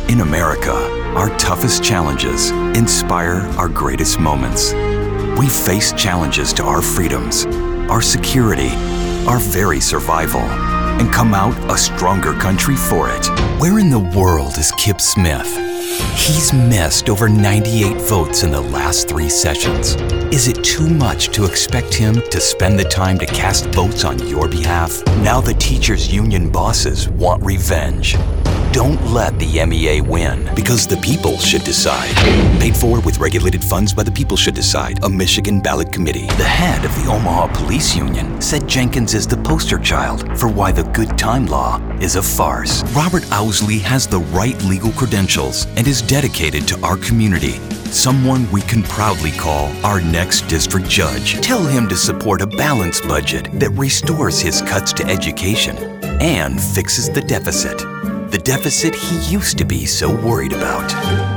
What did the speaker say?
In America, our toughest challenges inspire our greatest moments. We face challenges to our freedoms, our security, our very survival, and come out a stronger country for it. Where in the world is Kip Smith? He's missed over 98 votes in the last 3 sessions. Is it too much to expect him to spend the time to cast votes on your behalf? Now the teachers' union bosses want revenge. Don't let the MEA win, because the people should decide. Paid for with regulated funds by the People Should Decide, a Michigan ballot committee. The head of the Omaha Police Union said Jenkins is the poster child for why the good time law is a farce. Robert Owsley has the right legal credentials and is dedicated to our community. Someone we can proudly call our next district judge. Tell him to support a balanced budget that restores his cuts to education and fixes the deficit. The deficit he used to be so worried about.